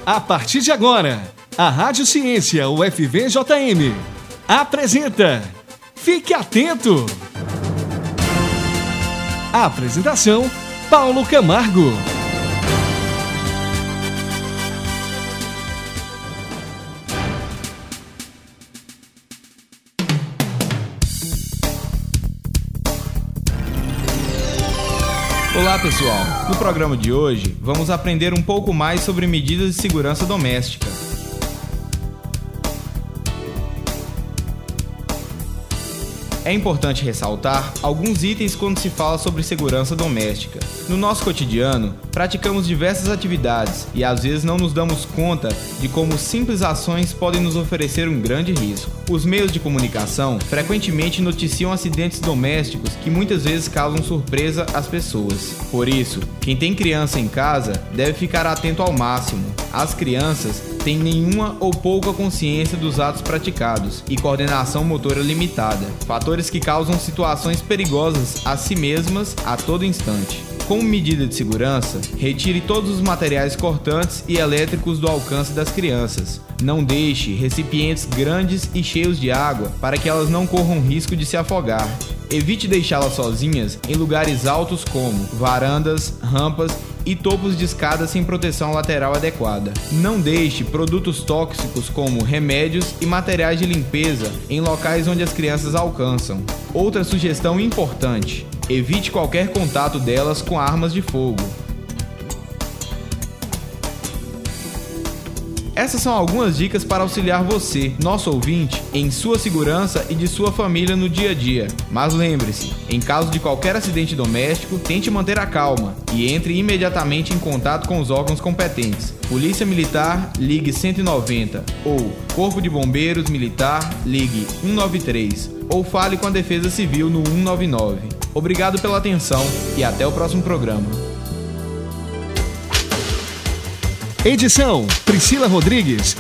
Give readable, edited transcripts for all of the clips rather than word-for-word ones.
A partir de agora, a Rádio Ciência UFVJM apresenta Fique Atento. A apresentação, Paulo Camargo. Olá pessoal, no programa de hoje vamos aprender um pouco mais sobre medidas de segurança doméstica. É importante ressaltar alguns itens quando se fala sobre segurança doméstica. No nosso cotidiano, praticamos diversas atividades e às vezes não nos damos conta de como simples ações podem nos oferecer um grande risco. Os meios de comunicação frequentemente noticiam acidentes domésticos que muitas vezes causam surpresa às pessoas. Por isso, quem tem criança em casa deve ficar atento ao máximo. As crianças têm nenhuma ou pouca consciência dos atos praticados e coordenação motora limitada, fatores que causam situações perigosas a si mesmas a todo instante. Como medida de segurança, retire todos os materiais cortantes e elétricos do alcance das crianças. Não deixe recipientes grandes e cheios de água para que elas não corram risco de se afogar. Evite deixá-las sozinhas em lugares altos como varandas, rampas e topos de escadas sem proteção lateral adequada. Não deixe produtos tóxicos como remédios e materiais de limpeza em locais onde as crianças alcançam. Outra sugestão importante: evite qualquer contato delas com armas de fogo. Essas são algumas dicas para auxiliar você, nosso ouvinte, em sua segurança e de sua família no dia a dia. Mas lembre-se, em caso de qualquer acidente doméstico, tente manter a calma e entre imediatamente em contato com os órgãos competentes. Polícia Militar, ligue 190 ou Corpo de Bombeiros Militar, ligue 193 ou fale com a Defesa Civil no 199. Obrigado pela atenção e até o próximo programa. Edição: Priscila Rodrigues.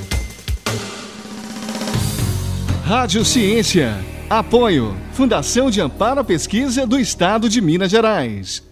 Rádio Ciência. Apoio: Fundação de Amparo à Pesquisa do Estado de Minas Gerais.